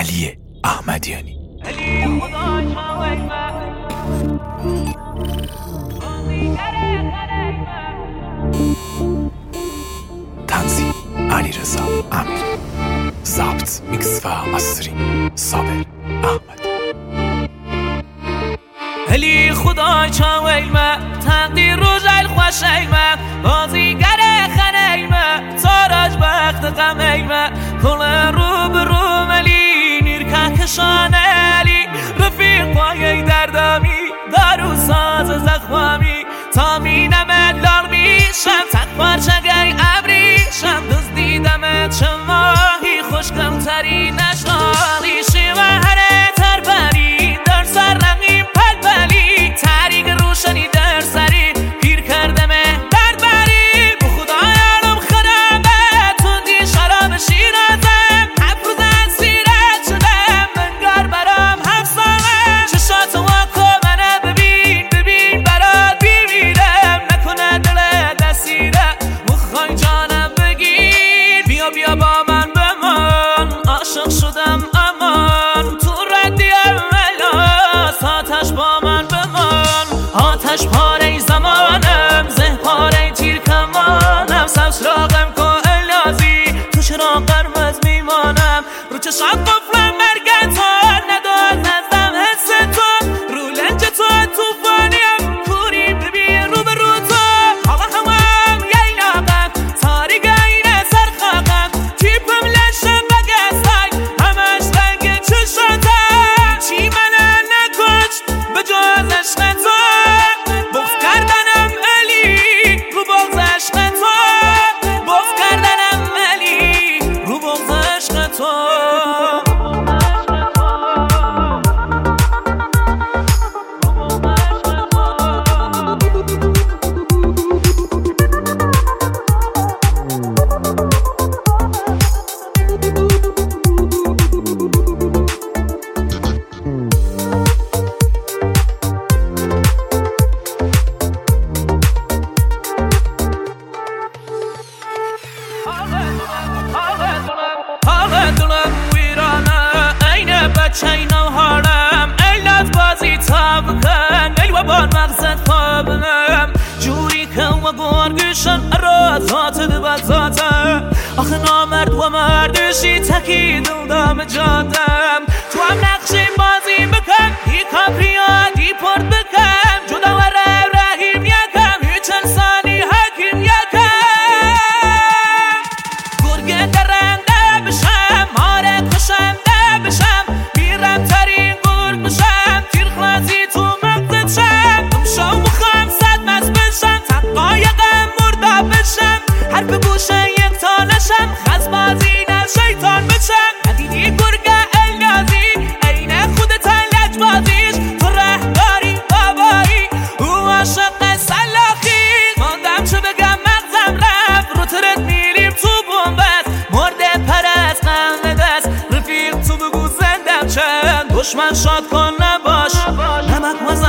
علی احمدیانی. تنظیم علیرضا امیر. ضبط، میکس و مسترینگ صابر احمد. هلی خدای چاویلمه تقدیر رو جل خوشیمه بازیگر خنیمه تاراج بخت غمیمه کل رو برو ملی نیرکه کشانلی رفیق پایه دردامی دارو ساز زخوامی تامینم لال میشم تک پارچگه ابریشم دوست دیدم چه ماهی خوشگم تری نشالی شیوهره تربری در سر رقیم پلپلی تریگ روشنی در سری پیر کردمه درد بری به خدا یارم خرمه توندی شراب شیرازم هفت روز از سیرت شدم منگر برام حفظامه چشات واکو منه ببین برات بیمیرم نکنه دل دستیره مخوای جانم بگیر بیا با من بمان عاشق شدم امان تو ردیم ولاس آتش با من بمان آتش پاره زمانم زه پاره تیر کمانم سبز راقم که الازی تو چرا قرمز میمانم رو چشات قفلم مرگت ها نداد نزدم حس تو رو لنج تو توفانیم کوری ببین رو به رو تو حالا همم ییلاقم تاریگ اینه سرخاقم تیپم لشم بگستای همش رنگ چشاتم چی منه نکشت به جز عشق تو بغض کردنم علی رو بغض عشق تو بغض کردنم علی رو بغض عشق تو دلم ویرانه اینه بچه اینو حالم ایلت بازی تا بکن ایل و بار مغزت خوابنم جوری که و گرگشن ارازات دبزاتم آخه نامرد و مردشی تکی دل دام جادم تو هم نقشی بازی بکن ای کابریا دی پرد بکن جدا و رحیم یکم هیچ انسانی حکیم یکم گرگه درنده بشم ماره کشم ده بشم میرم ترین گرگ بشم تیر خلازی تو مغزت شم دمشو مخم صد مز بشم تقایقم مردا بشم حرف گوشه یک تالشم خزبازی نه شیطان بشم ندیدی گرگه الیازی اینه خودت لج بازیش تو رهداری بابایی او عاشق سلاخی ماندم چه بگم مغزم رفت رو ترت میریم تو بومبست مرده پرست قمه دست رفیق تو بگو زندم چند دشمن شاد کن نباش نمک